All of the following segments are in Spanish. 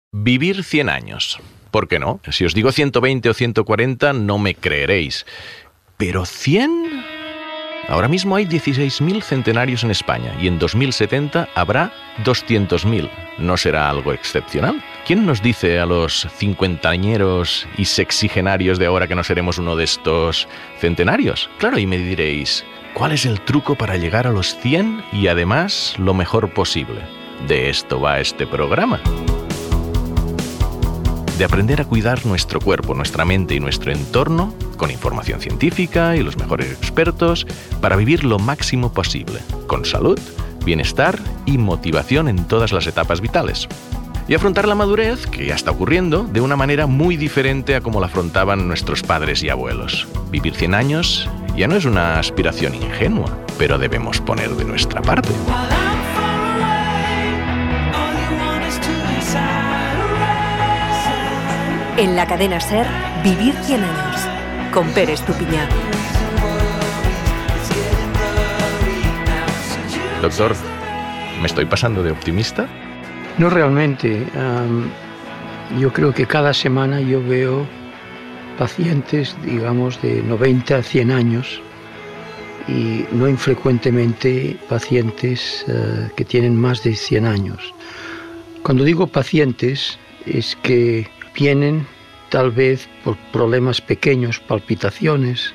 Vivir 100 años. ¿Por qué no? Si os digo 120 o 140 no me creeréis. ¿Pero 100? Ahora mismo hay 16.000 centenarios en España y en 2070 habrá 200.000. ¿No será algo excepcional? ¿Quién nos dice a los cincuentañeros y sexigenarios de ahora que no seremos uno de estos centenarios? Claro, y me diréis, ¿cuál es el truco para llegar a los 100 y además lo mejor posible? De esto va este programa. De aprender a cuidar nuestro cuerpo, nuestra mente y nuestro entorno con información científica y los mejores expertos para vivir lo máximo posible, con salud, bienestar y motivación en todas las etapas vitales. Y afrontar la madurez, que ya está ocurriendo, de una manera muy diferente a como la afrontaban nuestros padres y abuelos. Vivir 100 años ya no es una aspiración ingenua, pero debemos poner de nuestra parte. En la cadena SER, Vivir 100 años, con Pere Estupiñán. Doctor, ¿me estoy pasando de optimista? No realmente. Yo creo que cada semana yo veo pacientes, digamos, de 90 a 100 años y no infrecuentemente pacientes que tienen más de 100 años. Cuando digo pacientes es que vienen tal vez por problemas pequeños, palpitaciones,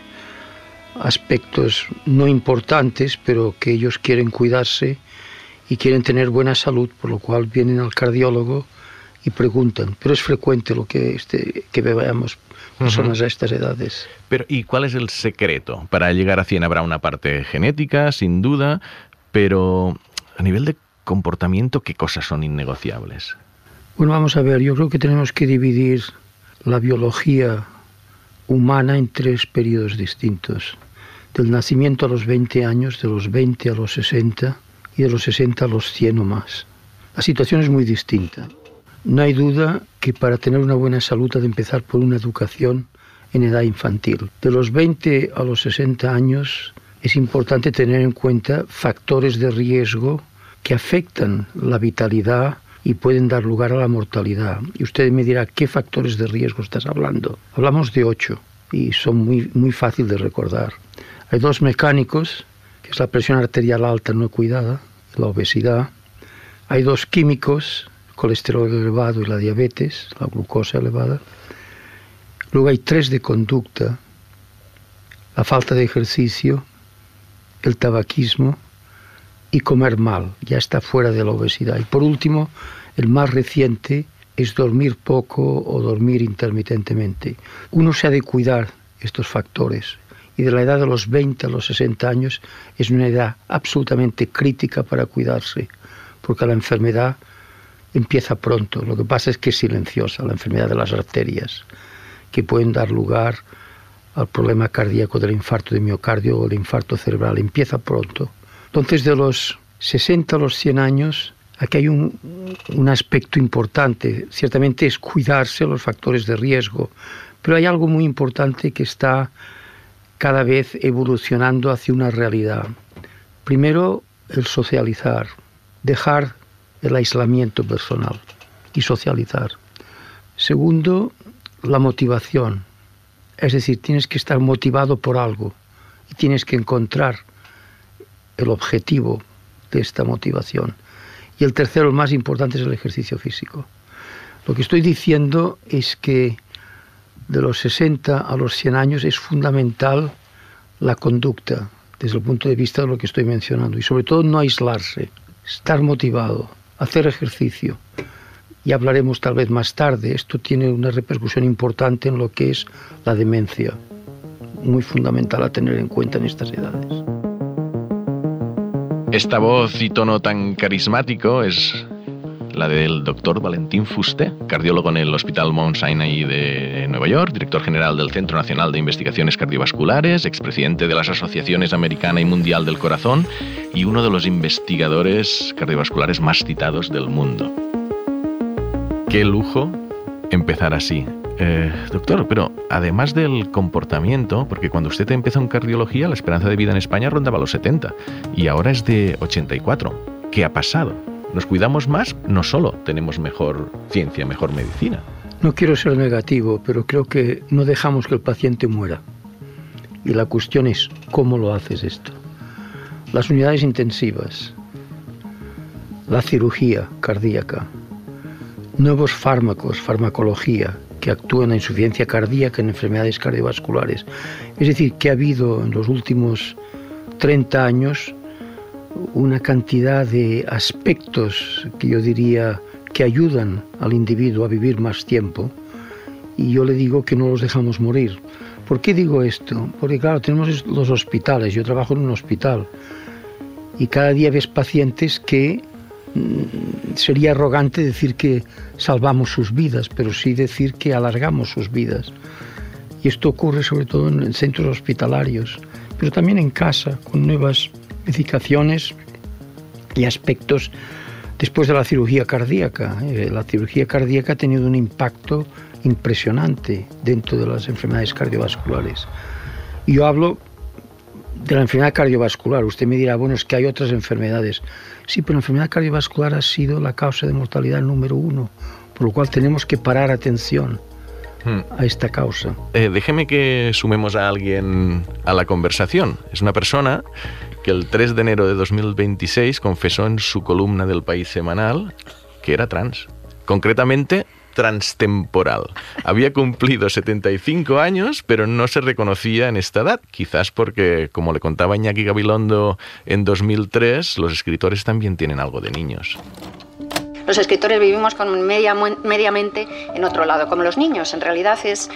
aspectos no importantes, pero que ellos quieren cuidarse y quieren tener buena salud, por lo cual vienen al cardiólogo y preguntan. Pero es frecuente lo que veamos personas a estas edades. Pero, ¿y cuál es el secreto? Para llegar a 100 habrá una parte genética, sin duda, pero a nivel de comportamiento, ¿qué cosas son innegociables? Bueno, vamos a ver, yo creo que tenemos que dividir la biología humana en 3 periodos distintos. Del nacimiento a los 20 años, de los 20 a los 60 y de los 60 a los 100 o más. La situación es muy distinta. No hay duda que para tener una buena salud ha de empezar por una educación en edad infantil. De los 20 a los 60 años es importante tener en cuenta factores de riesgo que afectan la vitalidad y pueden dar lugar a la mortalidad. Y usted me dirá, ¿qué factores de riesgo estás hablando? Hablamos de 8 y son muy fácil de recordar. Hay 2 mecánicos, que es la presión arterial alta no cuidada, la obesidad. Hay 2 químicos, el colesterol elevado y la diabetes, la glucosa elevada. Luego hay 3 de conducta, la falta de ejercicio, el tabaquismo y comer mal, ya está fuera de la obesidad. Y por último, el más reciente es dormir poco o dormir intermitentemente. Uno se ha de cuidar estos factores y de la edad de los 20 a los 60 años es una edad absolutamente crítica para cuidarse, porque la enfermedad empieza pronto. Lo que pasa es que es silenciosa, la enfermedad de las arterias, que pueden dar lugar al problema cardíaco del infarto de miocardio o del infarto cerebral. Empieza pronto. Entonces, de los 60 a los 100 años, aquí hay un aspecto importante. Ciertamente es cuidarse los factores de riesgo, pero hay algo muy importante que está cada vez evolucionando hacia una realidad. Primero, el socializar, dejar el aislamiento personal y socializar. Segundo, la motivación. Es decir, tienes que estar motivado por algo y tienes que encontrar el objetivo de esta motivación. Y el tercero, el más importante, es el ejercicio físico. Lo que estoy diciendo es que de los 60 a los 100 años es fundamental la conducta, desde el punto de vista de lo que estoy mencionando. Y sobre todo no aislarse, estar motivado, hacer ejercicio. Y hablaremos tal vez más tarde. Esto tiene una repercusión importante en lo que es la demencia, muy fundamental a tener en cuenta en estas edades. Esta voz y tono tan carismático es la del doctor Valentín Fuster, cardiólogo en el Hospital Mount Sinai de Nueva York, director general del Centro Nacional de Investigaciones Cardiovasculares, expresidente de las Asociaciones Americana y Mundial del Corazón y uno de los investigadores cardiovasculares más citados del mundo. Qué lujo empezar así. Doctor, pero además del comportamiento, porque cuando usted empezó en cardiología, la esperanza de vida en España rondaba los 70 y ahora es de 84. ¿Qué ha pasado? nos cuidamos más, no solo tenemos mejor ciencia, mejor medicina. No quiero ser negativo, pero creo que no dejamos que el paciente muera. Y la cuestión es, ¿cómo lo haces esto? Las unidades intensivas, la cirugía cardíaca, nuevos fármacos, farmacología, que actúan en insuficiencia cardíaca, en enfermedades cardiovasculares. Es decir, que ha habido en los últimos 30 años una cantidad de aspectos que yo diría que ayudan al individuo a vivir más tiempo, y yo le digo que no los dejamos morir. ¿Por qué digo esto? Porque claro, tenemos los hospitales, yo trabajo en un hospital, y cada día ves pacientes que sería arrogante decir que salvamos sus vidas, pero sí decir que alargamos sus vidas. Y esto ocurre sobre todo en centros hospitalarios, pero también en casa, con nuevas medicaciones y aspectos. Después de la cirugía cardíaca, la cirugía cardíaca ha tenido un impacto impresionante dentro de las enfermedades cardiovasculares. Y yo hablo de la enfermedad cardiovascular. Usted me dirá, bueno, es que hay otras enfermedades. Sí, pero la enfermedad cardiovascular ha sido la causa de mortalidad número 1, por lo cual tenemos que parar atención a esta causa. Déjeme que sumemos a alguien a la conversación. Es una persona que el 3 de enero de 2026 confesó en su columna del País Semanal que era trans. Concretamente, transtemporal. Había cumplido 75 años, pero no se reconocía en esta edad. Quizás porque, como le contaba Iñaki Gabilondo en 2003, los escritores también tienen algo de niños. Los escritores vivimos mediamente en otro lado, como los niños. En realidad es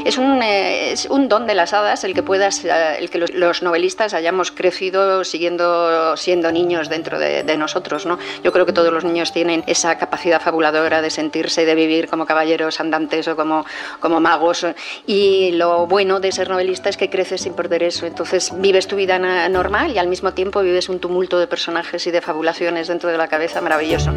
un don de las hadas el que los novelistas hayamos crecido siendo niños dentro de nosotros, ¿no? Yo creo que todos los niños tienen esa capacidad fabuladora de sentirse y de vivir como caballeros andantes o como magos. Y lo bueno de ser novelista es que creces sin perder eso. Entonces vives tu vida normal y al mismo tiempo vives un tumulto de personajes y de fabulaciones dentro de la cabeza maravilloso.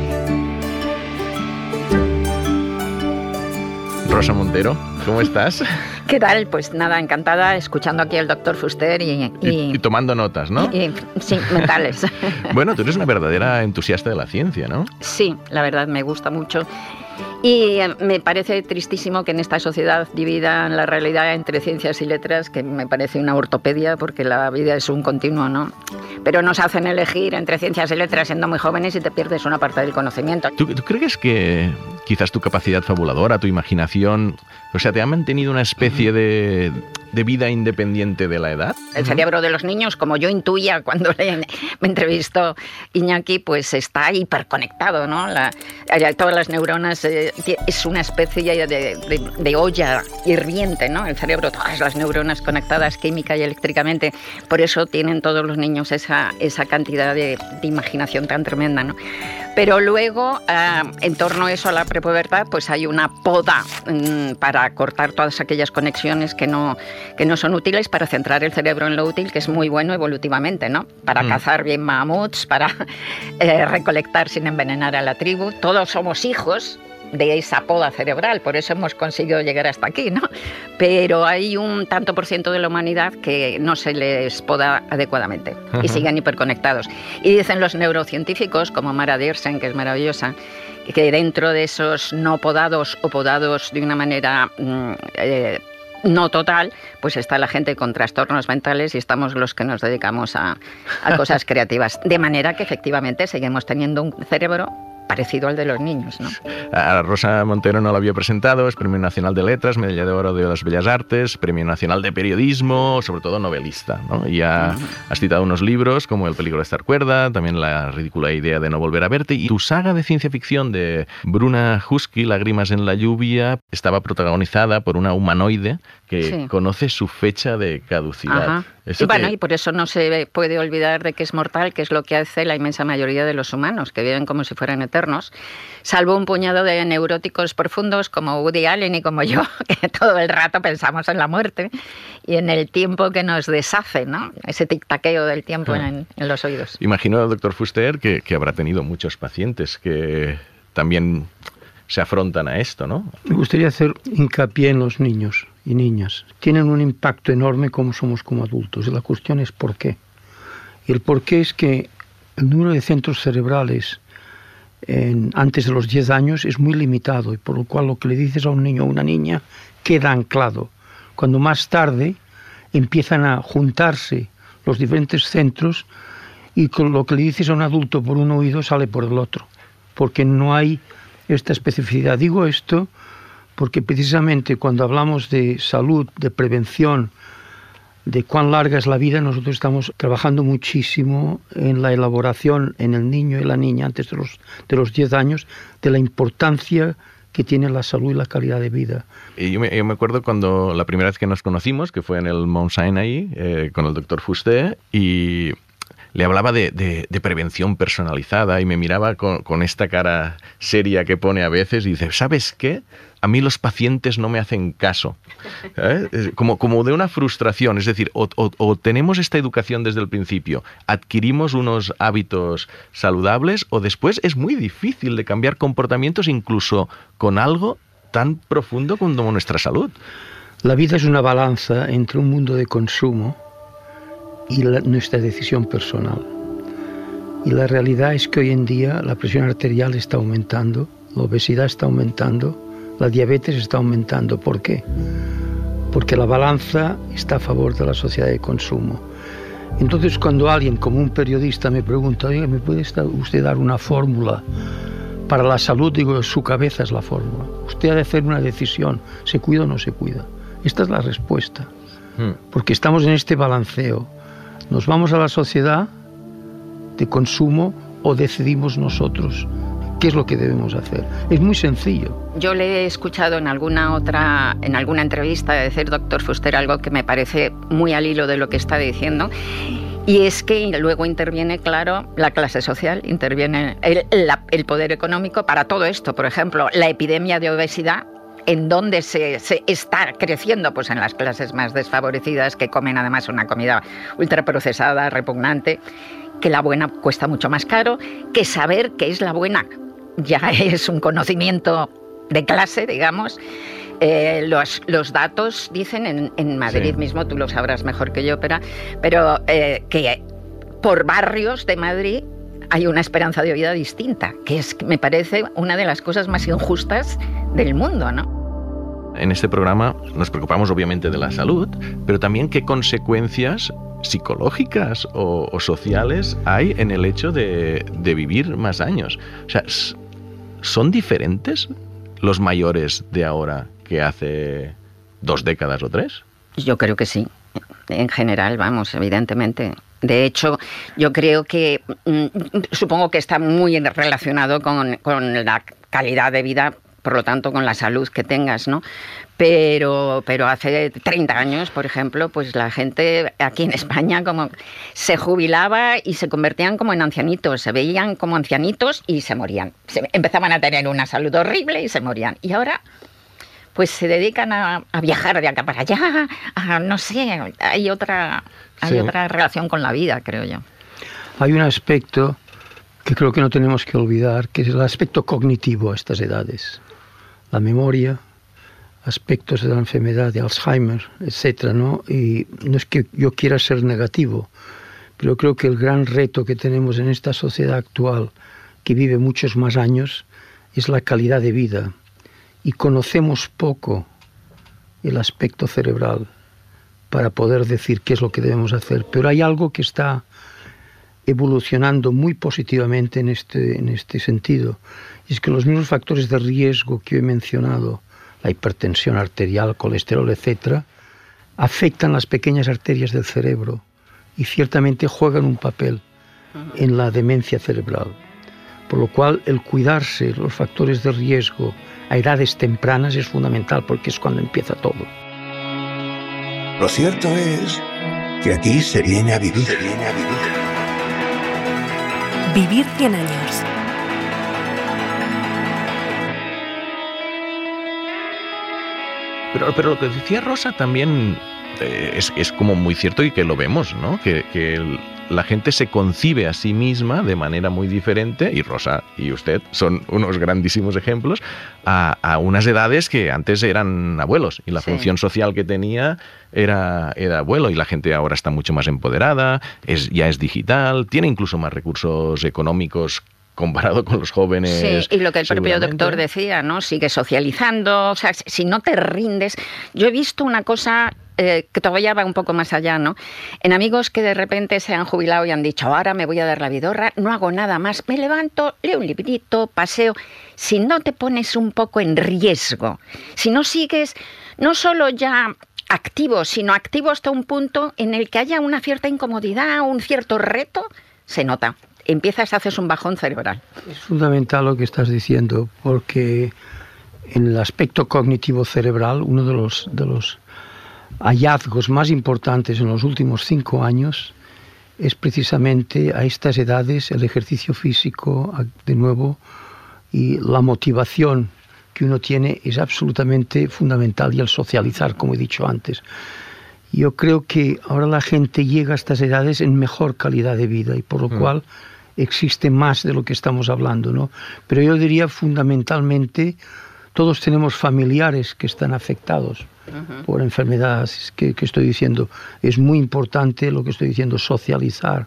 Rosa Montero, ¿cómo estás? ¿Qué tal? Pues nada, encantada, escuchando aquí al doctor Fuster y tomando notas, ¿no? Sí, mentales. Bueno, tú eres una verdadera entusiasta de la ciencia, ¿no? Sí, la verdad me gusta mucho. Y me parece tristísimo que en esta sociedad dividan la realidad entre ciencias y letras, que me parece una ortopedia, porque la vida es un continuo, ¿no? Pero nos hacen elegir entre ciencias y letras siendo muy jóvenes y te pierdes una parte del conocimiento. ¿Tú crees que quizás tu capacidad fabuladora, tu imaginación, o sea, te ha mantenido una especie de vida independiente de la edad? El cerebro de los niños, como yo intuía cuando me entrevistó Iñaki, pues está hiperconectado, ¿no? Todas las neuronas es una especie de olla hirviente, ¿no? El cerebro, todas las neuronas conectadas química y eléctricamente. Por eso tienen todos los niños esa cantidad de imaginación tan tremenda, ¿no? Pero luego, en torno a eso, a la prepubertad, pues hay una poda para cortar todas aquellas conexiones que no son útiles, para centrar el cerebro en lo útil, que es muy bueno evolutivamente, ¿no? Para cazar bien mamuts, para recolectar sin envenenar a la tribu. Todos somos hijos de esa poda cerebral, por eso hemos conseguido llegar hasta aquí, ¿no? Pero hay un tanto por ciento de la humanidad que no se les poda adecuadamente y siguen hiperconectados. Y dicen los neurocientíficos, como Mara Diersen, que es maravillosa, que dentro de esos no podados o podados de una manera no total, pues está la gente con trastornos mentales y estamos los que nos dedicamos a cosas creativas. De manera que efectivamente seguimos teniendo un cerebro parecido al de los niños, ¿no? A Rosa Montero no la había presentado, es Premio Nacional de Letras, Medalla de Oro de las Bellas Artes, Premio Nacional de Periodismo, sobre todo novelista, ¿no? Y has citado unos libros como El peligro de estar cuerda, también La ridícula idea de no volver a verte, y tu saga de ciencia ficción de Bruna Husky, Lágrimas en la lluvia, estaba protagonizada por una humanoide que conoce su fecha de caducidad. Y bueno, y por eso no se puede olvidar de que es mortal, que es lo que hace la inmensa mayoría de los humanos, que viven como si fueran eternos, salvo un puñado de neuróticos profundos como Woody Allen y como yo, que todo el rato pensamos en la muerte y en el tiempo que nos deshace, ¿no? Ese tic-taqueo del tiempo en los oídos. Imagino, doctor Fuster, que habrá tenido muchos pacientes que también se afrontan a esto, ¿no? Me gustaría hacer hincapié en los niños y niñas. Tienen un impacto enorme como somos como adultos. Y la cuestión es ¿por qué? Y el por qué es que el número de centros cerebrales antes de los 10 años es muy limitado, y por lo cual lo que le dices a un niño o una niña queda anclado. Cuando más tarde empiezan a juntarse los diferentes centros y con lo que le dices a un adulto por un oído sale por el otro, porque no hay esta especificidad. Digo esto porque precisamente cuando hablamos de salud, de prevención, de cuán larga es la vida, nosotros estamos trabajando muchísimo en la elaboración en el niño y la niña antes de los 10 años de la importancia que tiene la salud y la calidad de vida. Y yo me acuerdo cuando la primera vez que nos conocimos, que fue en el Mount Sinai, con el doctor Fuster, y le hablaba de prevención personalizada y me miraba con esta cara seria que pone a veces y dice, ¿sabes qué? A mí los pacientes no me hacen caso. Como de una frustración. Es decir, o tenemos esta educación desde el principio, adquirimos unos hábitos saludables, o después es muy difícil de cambiar comportamientos incluso con algo tan profundo como nuestra salud. La vida es una balanza entre un mundo de consumo y nuestra decisión personal. Y la realidad es que hoy en día la presión arterial está aumentando, la obesidad está aumentando, la diabetes está aumentando. ¿Por qué? Porque la balanza está a favor de la sociedad de consumo. Entonces, cuando alguien, como un periodista, me pregunta, oye, ¿me puede usted dar una fórmula para la salud? Digo, su cabeza es la fórmula. Usted ha de hacer una decisión, ¿se cuida o no se cuida? Esta es la respuesta. Porque estamos en este balanceo. ¿Nos vamos a la sociedad de consumo o decidimos nosotros qué es lo que debemos hacer? Es muy sencillo. Yo le he escuchado en alguna entrevista decir, doctor Fuster, algo que me parece muy al hilo de lo que está diciendo, y es que luego interviene, claro, la clase social, interviene el poder económico para todo esto. Por ejemplo, la epidemia de obesidad, en donde se está creciendo, pues en las clases más desfavorecidas, que comen además una comida ultraprocesada, repugnante, que la buena cuesta mucho más caro, que saber qué es la buena ya es un conocimiento de clase, digamos. Los datos dicen en Madrid mismo, tú lo sabrás mejor que yo, pero que por barrios de Madrid hay una esperanza de vida distinta, que me parece una de las cosas más injustas del mundo, ¿no? En este programa nos preocupamos obviamente de la salud, pero también qué consecuencias psicológicas o sociales hay en el hecho de vivir más años. O sea, ¿son diferentes los mayores de ahora que hace 2 décadas o 3? Yo creo que sí. En general, vamos, evidentemente. De hecho, yo creo que, supongo que está muy relacionado con la calidad de vida, por lo tanto, con la salud que tengas, ¿no? Pero hace 30 años, por ejemplo, pues la gente aquí en España como se jubilaba y se convertían como en ancianitos, se veían como ancianitos y se morían. Empezaban a tener una salud horrible y se morían. Y ahora pues se dedican a viajar de acá para allá, no sé, hay otra relación con la vida, creo yo. Hay un aspecto que creo que no tenemos que olvidar, que es el aspecto cognitivo a estas edades. La memoria, aspectos de la enfermedad de Alzheimer, etcétera, ¿no? Y no es que yo quiera ser negativo, pero creo que el gran reto que tenemos en esta sociedad actual, que vive muchos más años, es la calidad de vida. Y conocemos poco el aspecto cerebral para poder decir qué es lo que debemos hacer. Pero hay algo que está evolucionando muy positivamente en este sentido. Y es que los mismos factores de riesgo que he mencionado, la hipertensión arterial, colesterol, etcétera, afectan las pequeñas arterias del cerebro y ciertamente juegan un papel en la demencia cerebral. Por lo cual, el cuidarse los factores de riesgo a edades tempranas es fundamental, porque es cuando empieza todo. Lo cierto es que aquí se viene a vivir. Vivir 100 años. Pero lo que decía Rosa también es como muy cierto, y que lo vemos, ¿no? Que la gente se concibe a sí misma de manera muy diferente, y Rosa y usted son unos grandísimos ejemplos, a unas edades que antes eran abuelos, y la función social que tenía era abuelo, y la gente ahora está mucho más empoderada, ya es digital, tiene incluso más recursos económicos comparado con los jóvenes. Sí, y lo que el propio doctor decía, ¿no? Sigue socializando, o sea, si no te rindes. Yo he visto una cosa que todavía va un poco más allá, ¿no? En amigos que de repente se han jubilado y han dicho, ahora me voy a dar la vidorra, no hago nada más, me levanto, leo un librito, paseo. Si no te pones un poco en riesgo, si no sigues, no solo ya activo, sino activo hasta un punto en el que haya una cierta incomodidad, un cierto reto, se nota. Empiezas, haces un bajón cerebral. Es fundamental lo que estás diciendo, porque en el aspecto cognitivo cerebral, uno de los hallazgos más importantes en los últimos 5 años es precisamente a estas edades el ejercicio físico, de nuevo, y la motivación que uno tiene es absolutamente fundamental, y el socializar, como he dicho antes. Yo creo que ahora la gente llega a estas edades en mejor calidad de vida, y por lo cual existe más de lo que estamos hablando, ¿no? Pero yo diría fundamentalmente, todos tenemos familiares que están afectados por enfermedades que estoy diciendo. Es muy importante lo que estoy diciendo, socializar,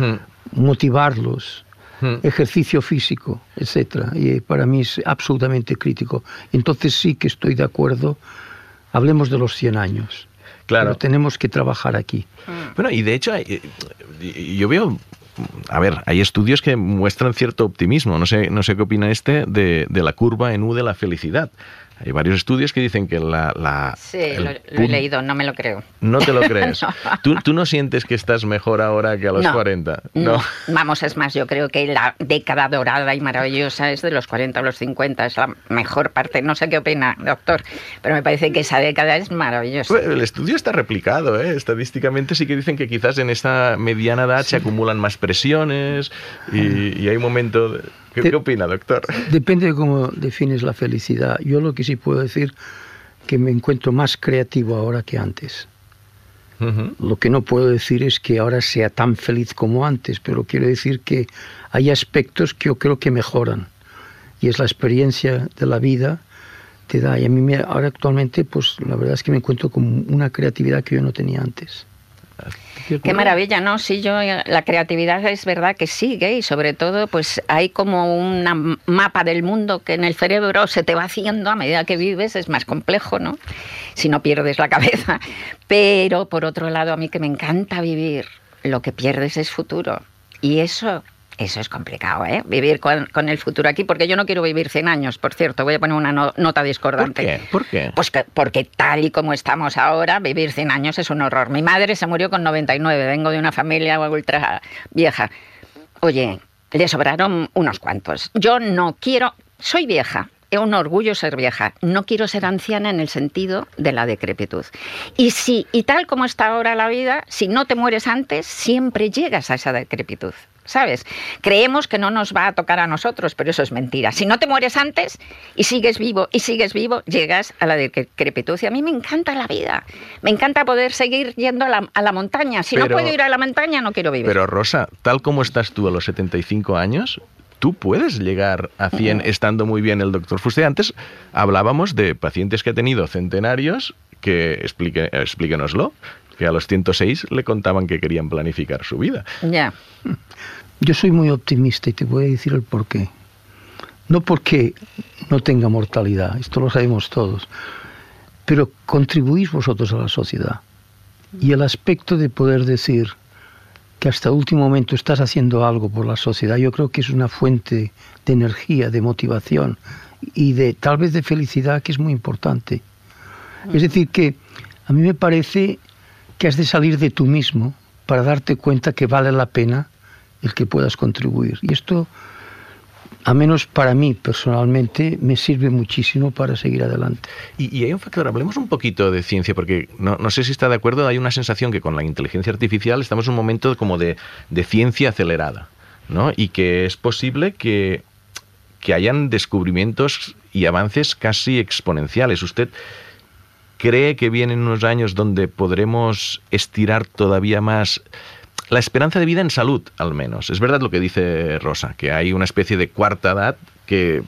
motivarlos, ejercicio físico, etcétera. Y para mí es absolutamente crítico. Entonces sí que estoy de acuerdo. Hablemos de los 100 años. Claro. Pero tenemos que trabajar aquí. Bueno, y de hecho, yo veo... A ver, hay estudios que muestran cierto optimismo. No sé qué opina de la curva en U de la felicidad. Hay varios estudios que dicen que Sí, lo he leído, no me lo creo. ¿No te lo crees? No. ¿Tú no sientes que estás mejor ahora que a los 40? No. Vamos, es más, yo creo que la década dorada y maravillosa es de los 40 a los 50, es la mejor parte. No sé qué opina, doctor, pero me parece que esa década es maravillosa. El estudio está replicado, ¿eh? Estadísticamente sí que dicen que quizás en esta mediana edad se acumulan más presiones y hay un momento... ¿Qué opina, doctor? Depende de cómo defines la felicidad. Yo lo que sí puedo decir que me encuentro más creativo ahora que antes. Lo que no puedo decir es que ahora sea tan feliz como antes, pero quiero decir que hay aspectos que yo creo que mejoran. Y es la experiencia de la vida te da. Y a mí ahora actualmente, pues la verdad es que me encuentro con una creatividad que yo no tenía antes. Qué maravilla, ¿no? Sí, la creatividad es verdad que sigue, y sobre todo pues hay como un mapa del mundo que en el cerebro se te va haciendo a medida que vives, es más complejo, ¿no? Si no pierdes la cabeza. Pero por otro lado, a mí que me encanta vivir, lo que pierdes es futuro. Y eso es complicado, ¿eh? Vivir con el futuro aquí, porque yo no quiero vivir 100 años, por cierto, voy a poner una nota discordante. ¿Por qué? Pues porque tal y como estamos ahora, vivir 100 años es un horror. Mi madre se murió con 99, vengo de una familia ultra vieja. Oye, le sobraron unos cuantos. Yo no quiero, soy vieja. Es un orgullo ser vieja. No quiero ser anciana en el sentido de la decrepitud. Y tal como está ahora la vida, si no te mueres antes, siempre llegas a esa decrepitud. ¿Sabes? Creemos que no nos va a tocar a nosotros, pero eso es mentira. Si no te mueres antes y sigues vivo, llegas a la decrepitud. Y a mí me encanta la vida. Me encanta poder seguir yendo a la montaña. Si no puedo ir a la montaña, no quiero vivir. Pero Rosa, tal como estás tú a los 75 años... Tú puedes llegar a 100 estando muy bien el doctor Fuster. Antes hablábamos de pacientes que ha tenido centenarios, que explíquenoslo, que a los 106 le contaban que querían planificar su vida. Ya. Yo soy muy optimista y te voy a decir el porqué. No porque no tenga mortalidad, esto lo sabemos todos, pero contribuís vosotros a la sociedad. Y el aspecto de poder decir que hasta el último momento estás haciendo algo por la sociedad, yo creo que es una fuente de energía, de motivación y tal vez de felicidad que es muy importante. Es decir, que a mí me parece que has de salir de tú mismo para darte cuenta que vale la pena el que puedas contribuir. Y esto, a menos para mí personalmente, me sirve muchísimo para seguir adelante. Y hay un factor, hablemos un poquito de ciencia, porque no sé si está de acuerdo, hay una sensación que con la inteligencia artificial estamos en un momento como de ciencia acelerada, ¿no? Y que es posible que hayan descubrimientos y avances casi exponenciales. ¿Usted cree que vienen unos años donde podremos estirar todavía más la esperanza de vida en salud, al menos? Es verdad lo que dice Rosa, que hay una especie de cuarta edad que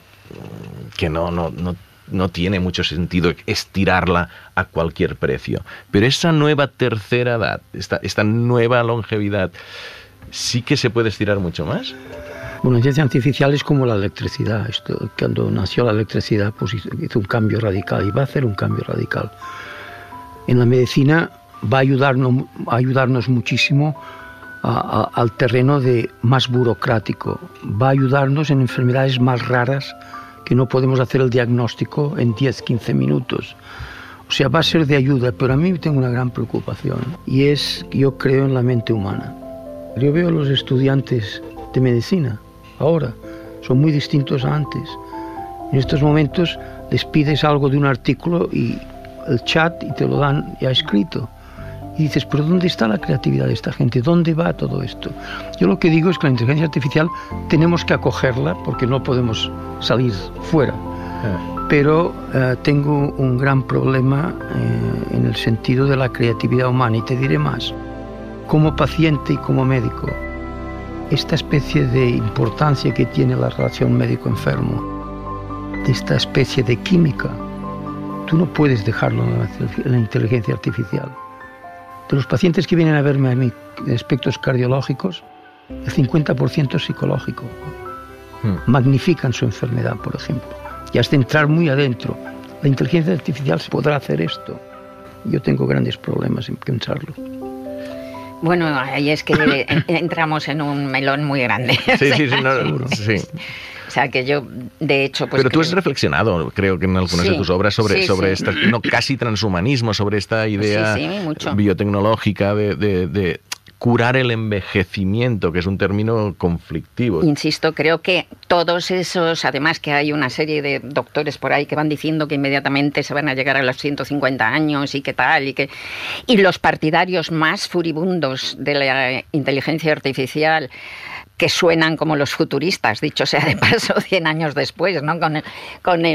no tiene mucho sentido estirarla a cualquier precio. Pero esa nueva tercera edad, esta nueva longevidad, ¿sí que se puede estirar mucho más? Bueno, la inteligencia artificial es como la electricidad. Cuando nació la electricidad, pues hizo un cambio radical y va a hacer un cambio radical. En la medicina va a ayudarnos muchísimo al terreno más burocrático. Va a ayudarnos en enfermedades más raras que no podemos hacer el diagnóstico en 10-15 minutos. O sea, va a ser de ayuda, pero a mí tengo una gran preocupación y es que yo creo en la mente humana. Yo veo a los estudiantes de medicina ahora, son muy distintos a antes. En estos momentos les pides algo de un artículo y el chat y te lo dan ya escrito. Y dices, pero ¿dónde está la creatividad de esta gente? ¿Dónde va todo esto? Yo lo que digo es que la inteligencia artificial tenemos que acogerla porque no podemos salir fuera. Pero tengo un gran problema en el sentido de la creatividad humana, y te diré más. Como paciente y como médico, esta especie de importancia que tiene la relación médico-enfermo, de esta especie de química, tú no puedes dejarlo en la inteligencia artificial. De los pacientes que vienen a verme a mí de aspectos cardiológicos, el 50% es psicológico. Magnifican su enfermedad, por ejemplo. Y hasta entrar muy adentro. La inteligencia artificial podrá hacer esto. Yo tengo grandes problemas en pensarlo. Bueno, ahí es que entramos en un melón muy grande. Sí. O sea, que yo, de hecho... Pues pero tú has reflexionado, creo que en algunas de tus obras, sobre esta, no, casi transhumanismo, sobre esta idea biotecnológica de curar el envejecimiento, que es un término conflictivo. Insisto, creo que todos esos, además que hay una serie de doctores por ahí que van diciendo que inmediatamente se van a llegar a los 150 años y qué tal, y los partidarios más furibundos de la inteligencia artificial, que suenan como los futuristas, dicho sea de paso, 100 años después, ¿no? Con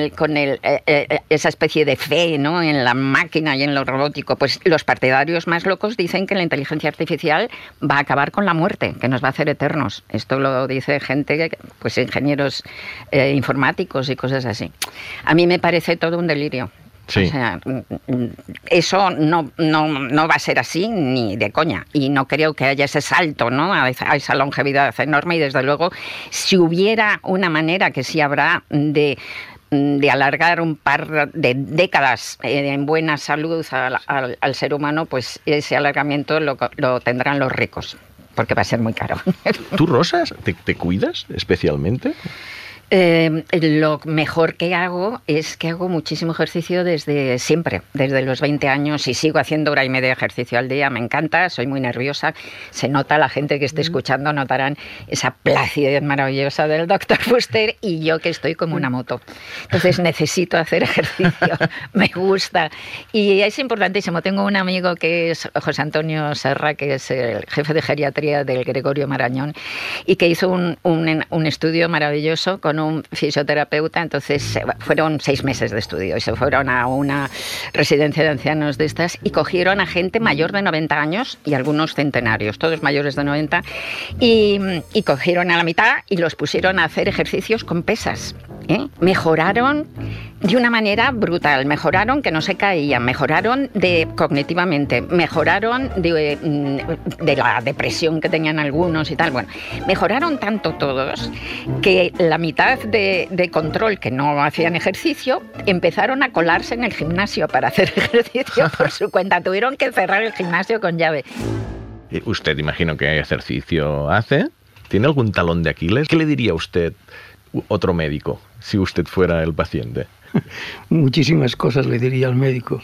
esa especie de fe, ¿no?, en la máquina y en lo robótico. Pues los partidarios más locos dicen que la inteligencia artificial va a acabar con la muerte, que nos va a hacer eternos. Esto lo dice gente, pues ingenieros informáticos y cosas así. A mí me parece todo un delirio. Sí. O sea, eso no va a ser así ni de coña, y no creo que haya ese salto, ¿no?, a esa longevidad enorme, y desde luego si hubiera una manera, que sí habrá, de alargar un par de décadas en buena salud al ser humano, pues ese alargamiento lo tendrán los ricos, porque va a ser muy caro. ¿Tú, Rosas, te cuidas especialmente? Lo mejor que hago es que hago muchísimo ejercicio desde siempre, desde los 20 años, y sigo haciendo 1 hora y media de ejercicio al día. Me encanta, soy muy nerviosa. Se nota, la gente que esté escuchando notarán esa placidez maravillosa del Dr. Fuster, y yo que estoy como una moto. Entonces necesito hacer ejercicio, me gusta. Y es importantísimo. Tengo un amigo que es José Antonio Serra, que es el jefe de geriatría del Gregorio Marañón, y que hizo un estudio maravilloso con un fisioterapeuta. Entonces fueron 6 meses de estudio y se fueron a una residencia de ancianos de estas y cogieron a gente mayor de 90 años y algunos centenarios, todos mayores de 90, y cogieron a la mitad y los pusieron a hacer ejercicios con pesas. Mejoraron de una manera brutal, mejoraron que no se caían, mejoraron cognitivamente, mejoraron de la depresión que tenían algunos y tal. Bueno, mejoraron tanto todos que la mitad de control, que no hacían ejercicio, empezaron a colarse en el gimnasio para hacer ejercicio por su cuenta. Tuvieron que cerrar el gimnasio con llave. Usted, imagino que ejercicio hace. ¿Tiene algún talón de Aquiles? ¿Qué le diría a usted, otro médico, si usted fuera el paciente? Muchísimas cosas le diría al médico.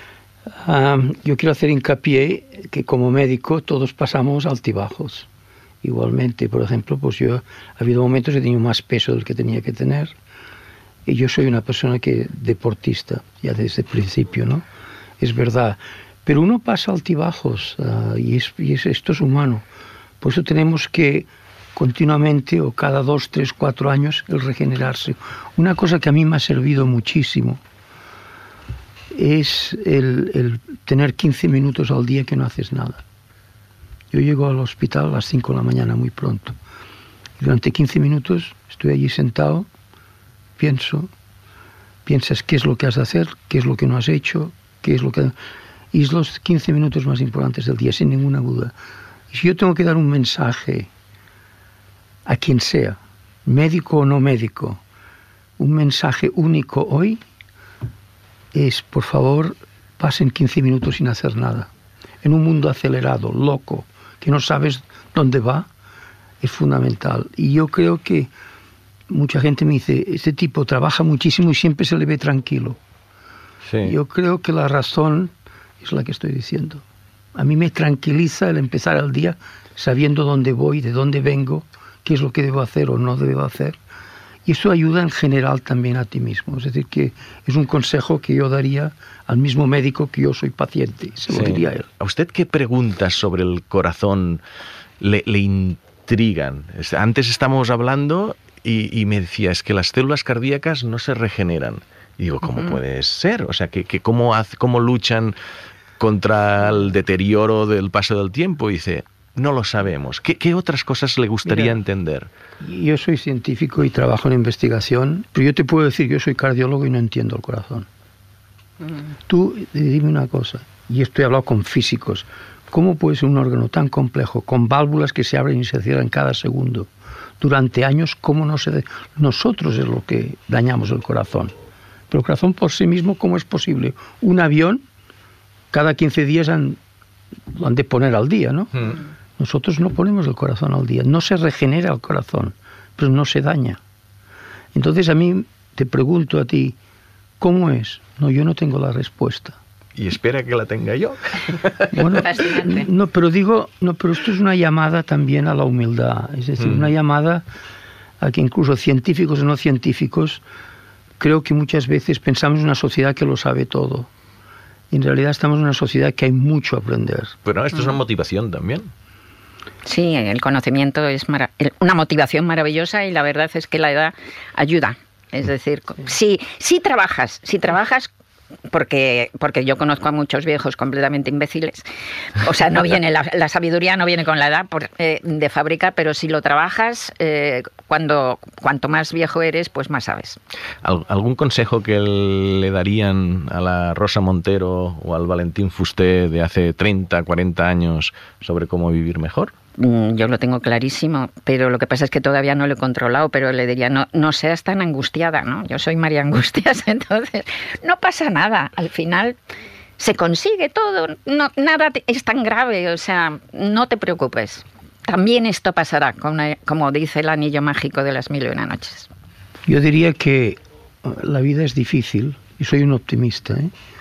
Yo quiero hacer hincapié que como médico todos pasamos altibajos. Igualmente, por ejemplo, pues yo ha habido momentos que he tenido más peso del que tenía que tener, y yo soy una persona deportista ya desde el principio, ¿no? Es verdad, pero uno pasa altibajos y esto es humano. Por eso tenemos que continuamente, o cada 2, 3, 4 años, el regenerarse. Una cosa que a mí me ha servido muchísimo es el tener 15 minutos al día que no haces nada. Yo llego al hospital a las 5 de la mañana, muy pronto. Y durante 15 minutos estoy allí sentado, piensas qué es lo que has de hacer, qué es lo que no has hecho, y es los 15 minutos más importantes del día, sin ninguna duda. Y si yo tengo que dar un mensaje a quien sea, médico o no médico, un mensaje único hoy es, por favor, pasen 15 minutos sin hacer nada. En un mundo acelerado, loco, que no sabes dónde va, es fundamental. Y yo creo que mucha gente me dice, este tipo trabaja muchísimo y siempre se le ve tranquilo. Sí. Yo creo que la razón es la que estoy diciendo. A mí me tranquiliza el empezar el día sabiendo dónde voy, de dónde vengo, qué es lo que debo hacer o no debo hacer. Y eso ayuda en general también a ti mismo. Es decir, que es un consejo que yo daría al mismo médico que yo soy paciente. Se lo diría a él. ¿A usted qué preguntas sobre el corazón le intrigan? Antes estábamos hablando y me decía, es que las células cardíacas no se regeneran. Y digo, ¿cómo puede ser? O sea, ¿cómo luchan contra el deterioro del paso del tiempo? Y dice, no lo sabemos. ¿Qué otras cosas le gustaría entender? Yo soy científico y trabajo en investigación, pero yo te puedo decir, yo soy cardiólogo y no entiendo el corazón. Tú dime una cosa, y esto he hablado con físicos, ¿cómo puede ser un órgano tan complejo, con válvulas que se abren y se cierran cada segundo, durante años, cómo no se... Nosotros es lo que dañamos el corazón. Pero el corazón por sí mismo, ¿cómo es posible? Un avión, cada 15 días lo han de poner al día, ¿no? Nosotros no ponemos el corazón al día. No se regenera el corazón, pero no se daña. Entonces a mí te pregunto a ti, ¿cómo es? No, yo no tengo la respuesta. Y espera que la tenga yo. Bueno, pero esto es una llamada también a la humildad. Es decir, una llamada a que incluso científicos o no científicos, creo que muchas veces pensamos en una sociedad que lo sabe todo. En realidad estamos en una sociedad que hay mucho a aprender. Pero esto es una motivación también. Sí, el conocimiento es una motivación maravillosa y la verdad es que la edad ayuda. Es decir, si trabajas porque yo conozco a muchos viejos completamente imbéciles, o sea, no viene la sabiduría no viene con la edad de fábrica, pero si lo trabajas, cuanto más viejo eres, pues más sabes. ¿Algún consejo que le darían a la Rosa Montero o al Valentín Fusté de hace 30, 40 años sobre cómo vivir mejor? Yo lo tengo clarísimo, pero lo que pasa es que todavía no lo he controlado, pero le diría, no seas tan angustiada, ¿no? Yo soy María Angustias, entonces no pasa nada, al final se consigue todo, nada es tan grave, o sea, no te preocupes. También esto pasará, como dice el anillo mágico de las 1001 noches. Yo diría que la vida es difícil, y soy un optimista,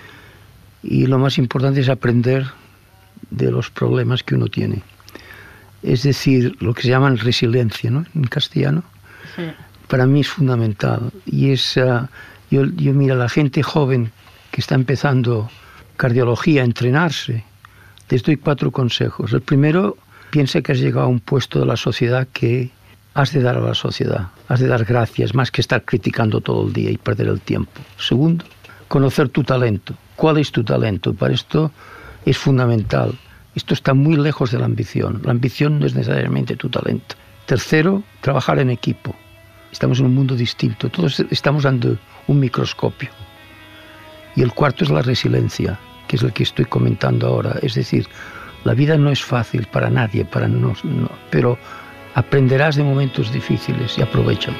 y lo más importante es aprender de los problemas que uno tiene. Es decir, lo que se llama resiliencia, ¿no? En castellano. Sí. Para mí es fundamental. Y yo mira, la gente joven que está empezando cardiología, a entrenarse, les doy 4 consejos. El primero, piensa que has llegado a un puesto de la sociedad que has de dar a la sociedad. Has de dar gracias, más que estar criticando todo el día y perder el tiempo. Segundo, conocer tu talento. ¿Cuál es tu talento? Para esto es fundamental. Esto está muy lejos de la ambición. La ambición no es necesariamente tu talento. Tercero, trabajar en equipo. Estamos en un mundo distinto. Todos estamos ante un microscopio. Y el cuarto es la resiliencia, que es el que estoy comentando ahora. Es decir, la vida no es fácil para nadie, pero aprenderás de momentos difíciles y aprovéchalo.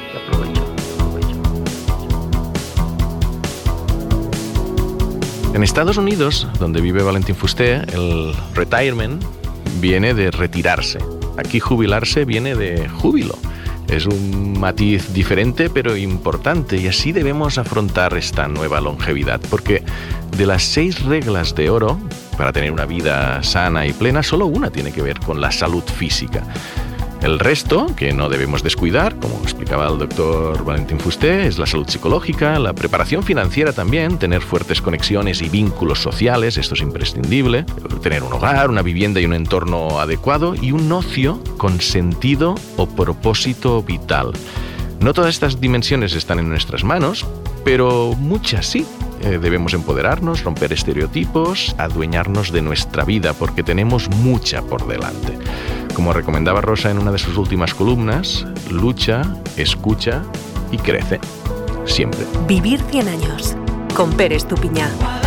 En Estados Unidos, donde vive Valentín Fusté, el retirement viene de retirarse. Aquí jubilarse viene de júbilo. Es un matiz diferente pero importante y así debemos afrontar esta nueva longevidad, porque de las 6 reglas de oro para tener una vida sana y plena, solo una tiene que ver con la salud física. El resto, que no debemos descuidar, como explicaba el doctor Valentín Fusté, es la salud psicológica, la preparación financiera también, tener fuertes conexiones y vínculos sociales, esto es imprescindible, tener un hogar, una vivienda y un entorno adecuado y un ocio con sentido o propósito vital. No todas estas dimensiones están en nuestras manos, pero muchas sí. Debemos empoderarnos, romper estereotipos, adueñarnos de nuestra vida, porque tenemos mucha por delante. Como recomendaba Rosa en una de sus últimas columnas, lucha, escucha y crece. Siempre. Vivir 100 años. Con Pere Estupiñán.